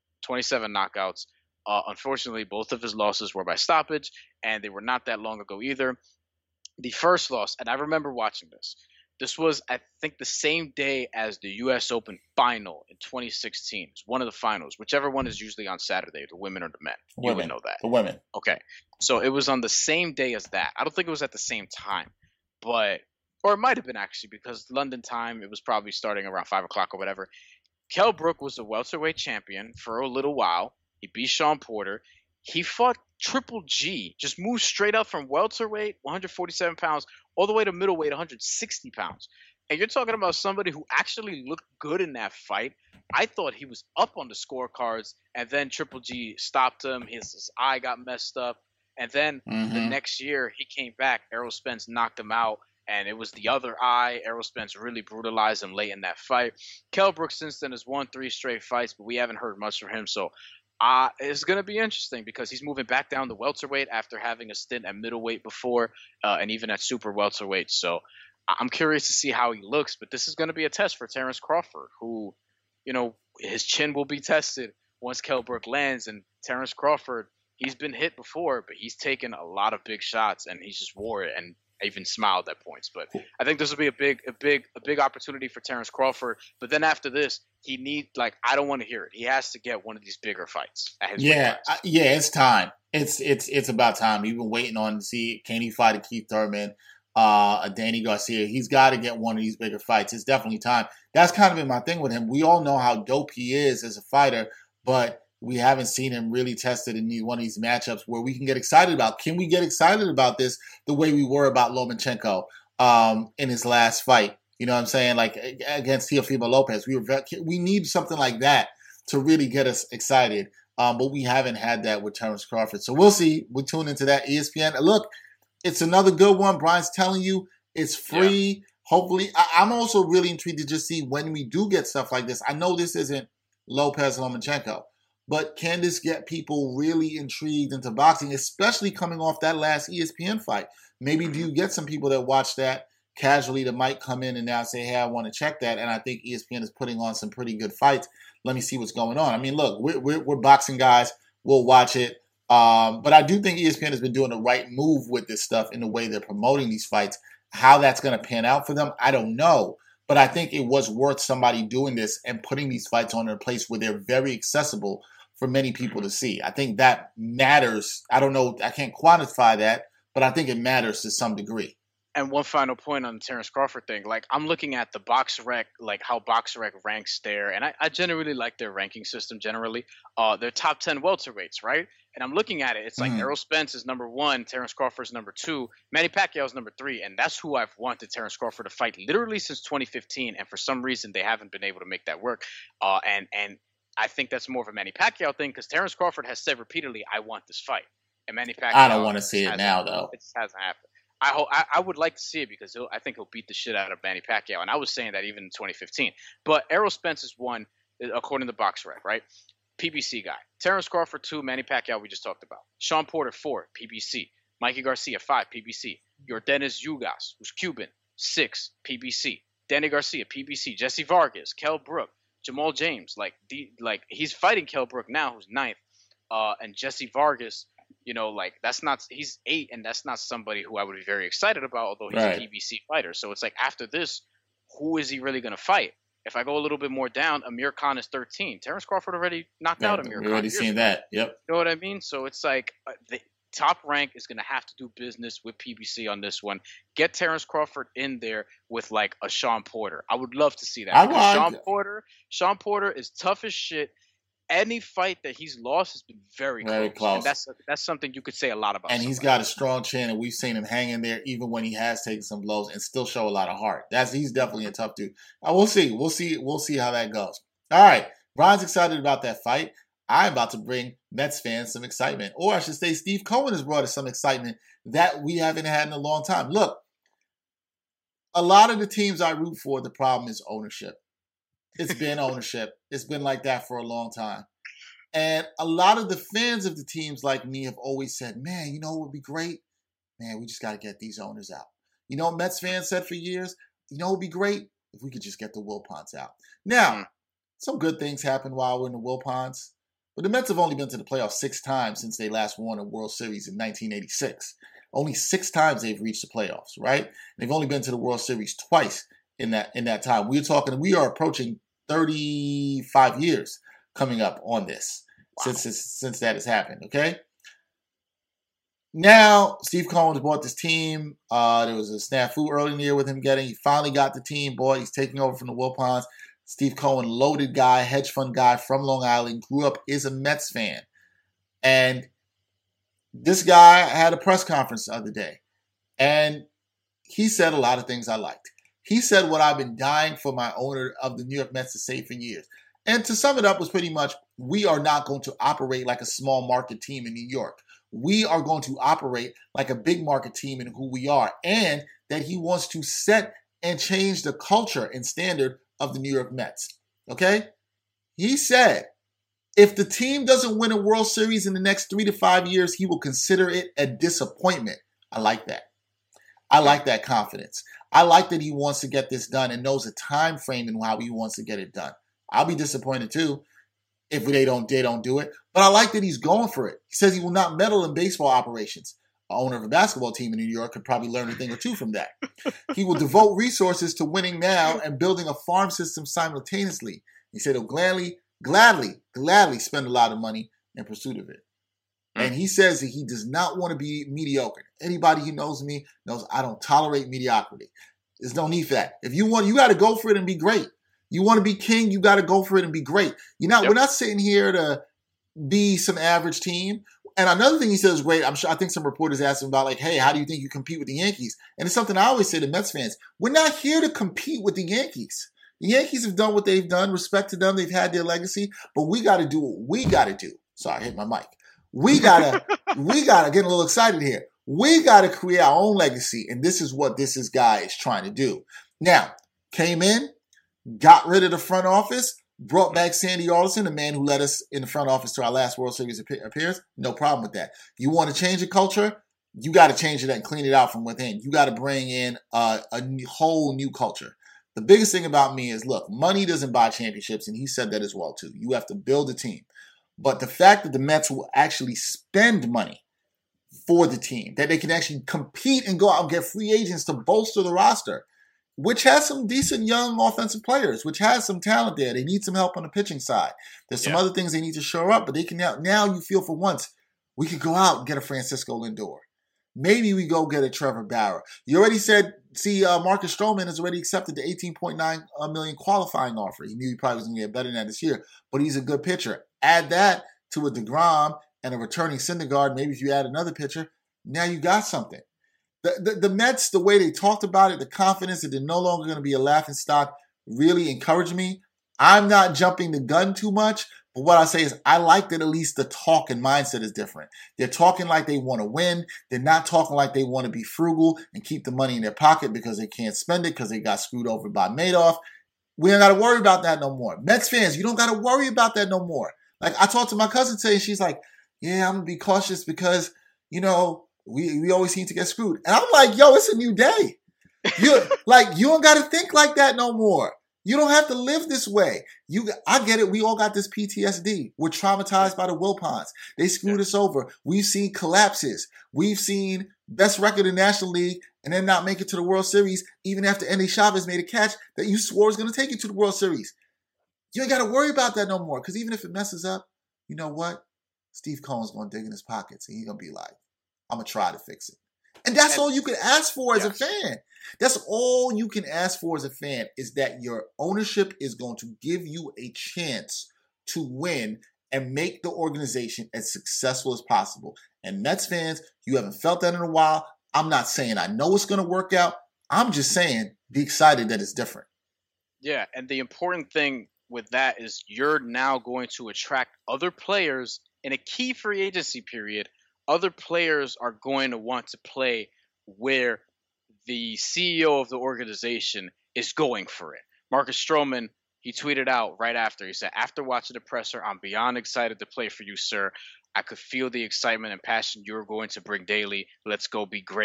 27 knockouts. Unfortunately, both of his losses were by stoppage, and they were not that long ago either. The first loss, and I remember watching this. This was, I think, the same day as the U.S. Open final in 2016. It's one of the finals, whichever one is usually on Saturday, the women or the men. You would know that. The women. Okay. So it was on the same day as that. I don't think it was at the same time, or it might have been actually, because London time, it was probably starting around 5 o'clock or whatever. Kell Brook was the welterweight champion for a little while. He beat Sean Porter. He fought Triple G, just moved straight up from welterweight, 147 pounds, all the way to middleweight, 160 pounds. And you're talking about somebody who actually looked good in that fight. I thought he was up on the scorecards, and then Triple G stopped him. His eye got messed up. And then the next year, he came back. Errol Spence knocked him out, and it was the other eye. Errol Spence really brutalized him late in that fight. Kell Brook since then has won 3 straight fights, but we haven't heard much from him. So it's going to be interesting because he's moving back down to welterweight after having a stint at middleweight before, and even at super welterweight. So I'm curious to see how he looks, but this is going to be a test for Terrence Crawford, who, his chin will be tested once Kell Brook lands. And Terrence Crawford, he's been hit before, but he's taken a lot of big shots, and he just wore it and even smiled at points. But I think this will be a big opportunity for Terrence Crawford. But then after this, he needs, I don't want to hear it. He has to get one of these bigger fights at his weight class. It's time. It's about time. We've been waiting on to see, can he fight a Keith Thurman, a Danny Garcia? He's got to get one of these bigger fights. It's definitely time. That's kind of been my thing with him. We all know how dope he is as a fighter, but we haven't seen him really tested in one of these matchups where we can get excited about. Can we get excited about this the way we were about Lomachenko in his last fight? You know what I'm saying? Against Teofimo Lopez. We need something like that to really get us excited. But we haven't had that with Terrence Crawford. So we'll see. We'll tune into that. ESPN. Look, it's another good one. Brian's telling you it's free. Yeah. Hopefully. I'm also really intrigued to just see when we do get stuff like this. I know this isn't Lopez Lomachenko, but can this get people really intrigued into boxing, especially coming off that last ESPN fight? Maybe do you get some people that watch that casually that might come in and now say, hey, I want to check that. And I think ESPN is putting on some pretty good fights. Let me see what's going on. I mean, look, we're boxing guys. We'll watch it. But I do think ESPN has been doing the right move with this stuff in the way they're promoting these fights. How that's going to pan out for them, I don't know. But I think it was worth somebody doing this and putting these fights on in a place where they're very accessible for many people to see. I think that matters. I don't know. I can't quantify that, but I think it matters to some degree. And one final point on the Terrence Crawford thing. I'm looking at the BoxRec, how BoxRec ranks there. And I generally like their ranking system generally. Their top 10 welterweights, right? And I'm looking at it. It's Errol Spence is number 1. Terrence Crawford is number 2. Manny Pacquiao is number 3. And that's who I've wanted Terrence Crawford to fight literally since 2015. And for some reason, they haven't been able to make that work. And I think that's more of a Manny Pacquiao thing because Terrence Crawford has said repeatedly, I want this fight. And Manny Pacquiao, I don't want to see it now, though. It just hasn't happened. I would like to see it because I think he'll beat the shit out of Manny Pacquiao, and I was saying that even in 2015. But Errol Spence is 1, according to BoxRec, right? PBC guy. Terrence Crawford 2, Manny Pacquiao we just talked about. Sean Porter 4, PBC. Mikey Garcia 5, PBC. Yordenis Ugas, who's Cuban, 6, PBC. Danny Garcia, PBC. Jesse Vargas, Kell Brook, Jamal James, like he's fighting Kell Brook now, who's 9th, and Jesse Vargas. He's 8, and that's not somebody who I would be very excited about, although he's a PBC fighter. So it's like, after this, who is he really going to fight? If I go a little bit more down, Amir Khan is 13. Terrence Crawford already knocked out Amir Khan. We've already seen that. Yep. You know what I mean? So it's like the Top Rank is going to have to do business with PBC on this one. Get Terrence Crawford in there with like a Sean Porter. I would love to see that. Sean Porter is tough as shit. Any fight that he's lost has been very close. And that's something you could say a lot about. And he's got a strong chin, and we've seen him hang in there even when he has taken some blows and still show a lot of heart. He's definitely a tough dude. We'll see. We'll see how that goes. All right. Brian's excited about that fight. I'm about to bring Mets fans some excitement. Or I should say Steve Cohen has brought us some excitement that we haven't had in a long time. Look, a lot of the teams I root for, the problem is ownership. It's been ownership. It's been like that for a long time. And a lot of the fans of the teams like me have always said, man, you know what would be great? Man, we just got to get these owners out. You know what Mets fans said for years? You know what would be great? If we could just get the Wilpons out. Now, some good things happened while we're in the Wilpons. But the Mets have only been to the playoffs 6 times since they last won a World Series in 1986. Only 6 times they've reached the playoffs, right? They've only been to the World Series twice in that time. We are approaching 35 years coming up on this since that has happened, okay? Now, Steve Cohen has bought this team. There was a snafu early in the year with him he finally got the team. Boy, he's taking over from the Wilpons. Steve Cohen, loaded guy, hedge fund guy from Long Island, grew up, is a Mets fan. And this guy had a press conference the other day. And he said a lot of things I liked. He said what I've been dying for my owner of the New York Mets to say for years. And to sum it up was pretty much, we are not going to operate like a small market team in New York. We are going to operate like a big market team in who we are. And that he wants to set and change the culture and standard of the New York Mets. Okay? He said, if the team doesn't win a World Series in the next 3 to 5 years, he will consider it a disappointment. I like that. I like that confidence. I like that he wants to get this done and knows a time frame and how he wants to get it done. I'll be disappointed too if they don't do it. But I like that he's going for it. He says he will not meddle in baseball operations. The owner of a basketball team in New York could probably learn a thing or two from that. He will devote resources to winning now and building a farm system simultaneously. He said he'll gladly spend a lot of money in pursuit of it. And he says that he does not want to be mediocre. Anybody who knows me knows I don't tolerate mediocrity. There's no need for that. If you want, you got to go for it and be great. You want to be king, you got to go for it and be great. We're not sitting here to be some average team. And another thing he says is great. I think some reporters asked him about, like, hey, how do you think you compete with the Yankees? And it's something I always say to Mets fans. We're not here to compete with the Yankees. The Yankees have done what they've done. Respect to them. They've had their legacy. But we got to do what we got to do. Sorry, I hit my mic. We gotta get a little excited here. We got to create our own legacy. And this is what this guy is trying to do. Now, came in, got rid of the front office, brought back Sandy Alderson, the man who led us in the front office to our last World Series appearance. No problem with that. You want to change the culture? You got to change it and clean it out from within. You got to bring in a whole new culture. The biggest thing about me is, look, money doesn't buy championships, and he said that as well, too. You have to build a team. But the fact that the Mets will actually spend money for the team, that they can actually compete and go out and get free agents to bolster the roster, which has some decent young offensive players, which has some talent there. They need some help on the pitching side. There's some other things they need to shore up, but they can now you feel for once, we could go out and get a Francisco Lindor. Maybe we go get a Trevor Bauer. You already said, Marcus Stroman has already accepted the $18.9 million qualifying offer. He knew he probably was going to get better than that this year, but he's a good pitcher. Add that to a DeGrom and a returning Syndergaard. Maybe if you add another pitcher, now you got something. The Mets, the way they talked about it, the confidence that they're no longer going to be a laughingstock really encouraged me. I'm not jumping the gun too much, But what I say is I like that at least the talk and mindset is different. They're talking like they want to win. They're not talking like they want to be frugal and keep the money in their pocket because they can't spend it because they got screwed over by Madoff. We don't got to worry about that no more. Mets fans, you don't got to worry about that no more. Like, I talked to my cousin today, and she's like, yeah, I'm going to be cautious because, we always seem to get screwed. And I'm like, yo, it's a new day. You don't got to think like that no more. You don't have to live this way. I get it. We all got this PTSD. We're traumatized by the Wilpons. They screwed us over. We've seen collapses. We've seen best record in National League and then not make it to the World Series even after Endy Chavez made a catch that you swore was going to take you to the World Series. You ain't got to worry about that no more because even if it messes up, you know what? Steve Cohen's going to dig in his pockets and he's going to be like, I'm going to try to fix it. And that's all you can ask for as a fan. That's all you can ask for as a fan is that your ownership is going to give you a chance to win and make the organization as successful as possible. And Mets fans, you haven't felt that in a while. I'm not saying I know it's going to work out. I'm just saying be excited that it's different. Yeah, and the important thing with that is you're now going to attract other players in a key free agency period. Other players are going to want to play where the CEO of the organization is going for it. Marcus Stroman, he tweeted out right after. He said, after watching the presser, I'm beyond excited to play for you, sir. I could feel the excitement and passion you're going to bring daily. Let's go be great! !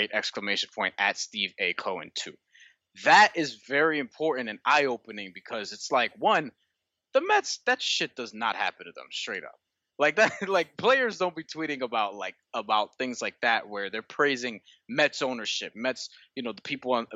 At Steve A. Cohen, too. That is very important and eye-opening because it's like, one, the Mets, that shit does not happen to them, straight up. Like that, like players don't be tweeting about things like that where they're praising Mets ownership, Mets, the people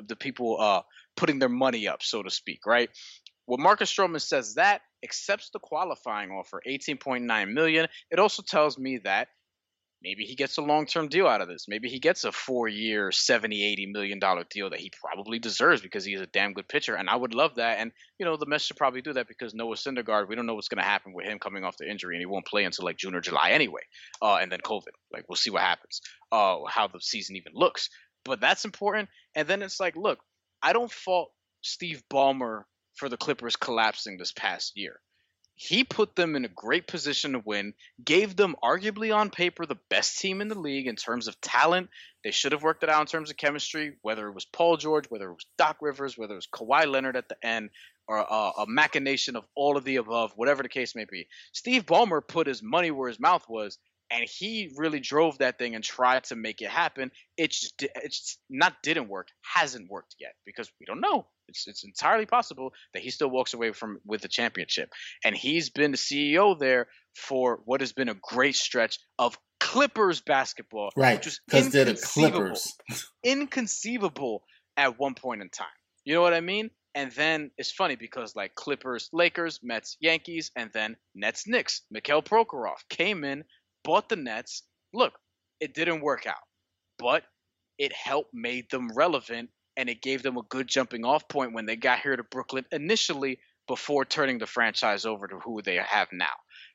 putting their money up, so to speak, right? When Marcus Stroman says that, accepts the qualifying offer, $18.9 million, it also tells me that maybe he gets a long-term deal out of this. Maybe he gets a 4-year, $70-80 million deal that he probably deserves because he's a damn good pitcher, and I would love that. And, the Mets should probably do that because Noah Syndergaard, we don't know what's going to happen with him coming off the injury, and he won't play until like June or July anyway. And then COVID. Like, we'll see what happens, how the season even looks. But that's important. And then it's like, look, I don't fault Steve Ballmer for the Clippers collapsing this past year. He put them in a great position to win, gave them arguably on paper the best team in the league in terms of talent. They should have worked it out in terms of chemistry, whether it was Paul George, whether it was Doc Rivers, whether it was Kawhi Leonard at the end, or a machination of all of the above, whatever the case may be. Steve Ballmer put his money where his mouth was, and he really drove that thing and tried to make it happen. It's not didn't work, hasn't worked yet because we don't know. It's entirely possible that he still walks away with the championship. And he's been the CEO there for what has been a great stretch of Clippers basketball. Right, because they're the Clippers. Inconceivable at one point in time. You know what I mean? And then it's funny because like Clippers, Lakers, Mets, Yankees, and then Nets, Knicks. Mikhail Prokhorov came in, bought the Nets. Look, it didn't work out, but it helped made them relevant. And it gave them a good jumping off point when they got here to Brooklyn initially before turning the franchise over to who they have now.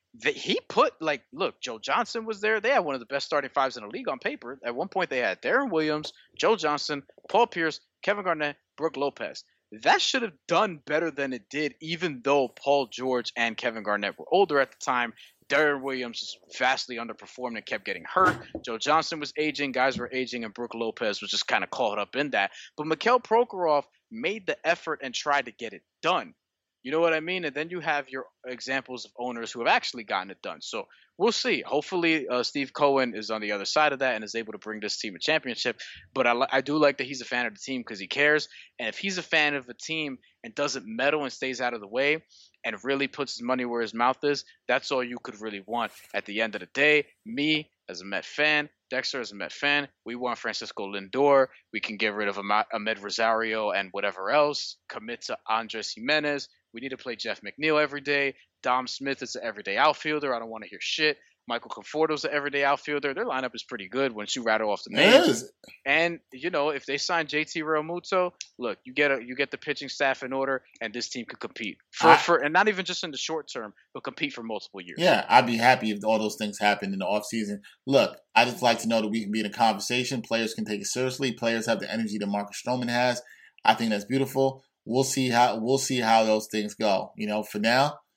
He put, look, Joe Johnson was there. They had one of the best starting fives in the league on paper. At one point, they had Darren Williams, Joe Johnson, Paul Pierce, Kevin Garnett, Brook Lopez. That should have done better than it did, even though Paul George and Kevin Garnett were older at the time. Darren Williams just vastly underperformed and kept getting hurt. Joe Johnson was aging, guys were aging, and Brook Lopez was just kind of caught up in that. But Mikhail Prokhorov made the effort and tried to get it done. You know what I mean? And then you have your examples of owners who have actually gotten it done. So we'll see. Hopefully, Steve Cohen is on the other side of that and is able to bring this team a championship. But I do like that he's a fan of the team because he cares. And if he's a fan of a team and doesn't meddle and stays out of the way and really puts his money where his mouth is, that's all you could really want at the end of the day. Me, as a Met fan, Dexter, as a Met fan, we want Francisco Lindor. We can get rid of Ahmed Rosario and whatever else. Commit to Andres Jimenez. We need to play Jeff McNeil every day. Dom Smith is an everyday outfielder. I don't want to hear shit. Michael Conforto's an everyday outfielder. Their lineup is pretty good once you rattle off the names. And, if they sign JT Realmuto, look, you get the pitching staff in order, and this team could compete. And not even just in the short term, but compete for multiple years. Yeah, I'd be happy if all those things happen in the offseason. Look, I just like to know that we can be in a conversation. Players can take it seriously. Players have the energy that Marcus Stroman has. I think that's beautiful. We'll see how those things go. For now,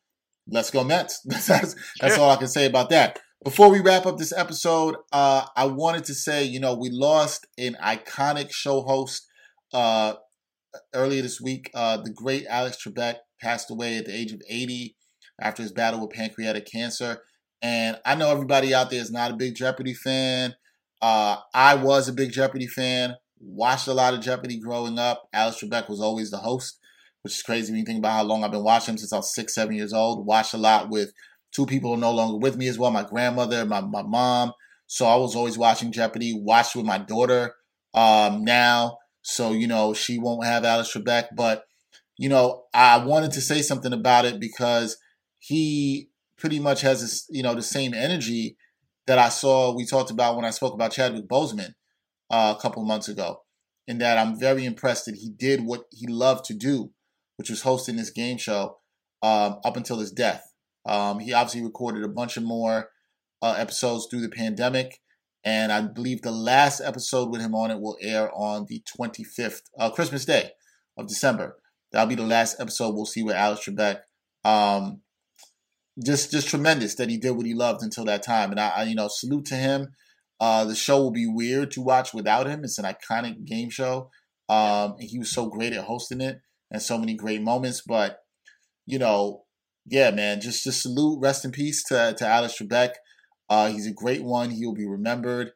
let's go Mets. That's all I can say about that. Before we wrap up this episode, I wanted to say, we lost an iconic show host earlier this week. The great Alex Trebek passed away at the age of 80 after his battle with pancreatic cancer. And I know everybody out there is not a big Jeopardy fan. I was a big Jeopardy fan, watched a lot of Jeopardy growing up. Alex Trebek was always the host, which is crazy when you think about how long I've been watching him since I was 6, 7 years old. Watched a lot with two people who are no longer with me as well, my grandmother, my mom. So I was always watching Jeopardy, watched with my daughter now. So, she won't have Alex Trebek. But, I wanted to say something about it because he pretty much has this, the same energy that we talked about when I spoke about Chadwick Boseman a couple months ago. And that I'm very impressed that he did what he loved to do, which was hosting this game show up until his death. He obviously recorded a bunch of more episodes through the pandemic. And I believe the last episode with him on it will air on the 25th, Christmas Day of December. That'll be the last episode we'll see with Alex Trebek. Just tremendous that he did what he loved until that time. And I salute to him. The show will be weird to watch without him. It's an iconic game show. And he was so great at hosting it and so many great moments. But, yeah, man, just salute, rest in peace to Alex Trebek. He's a great one. He will be remembered.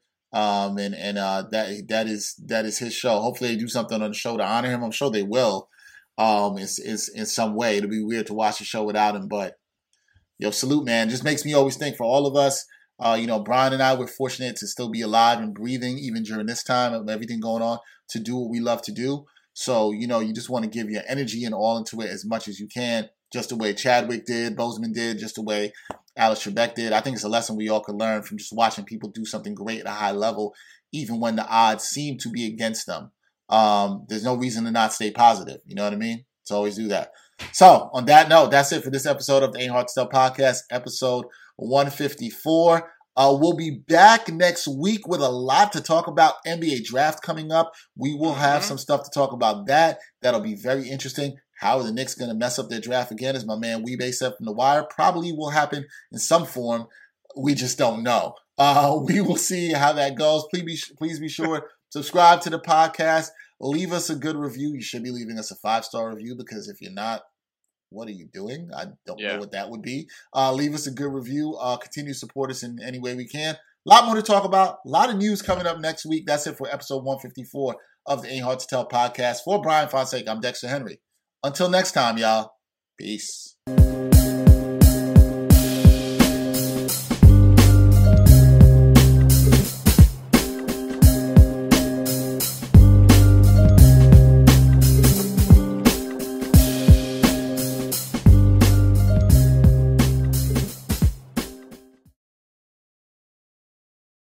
That is his show. Hopefully they do something on the show to honor him. I'm sure they will. It's in some way. It'll be weird to watch the show without him, but salute, man. Just makes me always think for all of us. Brian and I were fortunate to still be alive and breathing even during this time of everything going on to do what we love to do. So, you just want to give your energy and all into it as much as you can, just the way Chadwick did, Boseman did, just the way Alex Trebek did. I think it's a lesson we all could learn from just watching people do something great at a high level, even when the odds seem to be against them. There's no reason to not stay positive. You know what I mean? So always do that. So on that note, that's it for this episode of the Ain't Hard to Tell podcast, episode 154. We'll be back next week with a lot to talk about. NBA draft coming up. We will have some stuff to talk about that. That'll be very interesting. How are the Knicks going to mess up their draft again, as my man Weebay said from The Wire? Probably will happen in some form. We just don't know. We will see how that goes. Please be sure subscribe to the podcast. Leave us a good review. You should be leaving us a 5-star review, because if you're not, what are you doing? I don't know what that would be. Leave us a good review. Continue to support us in any way we can. A lot more to talk about. A lot of news coming up next week. That's it for episode 154 of the Ain't Hard to Tell podcast. For Brian Fonseca, I'm Dexter Henry. Until next time, y'all. Peace.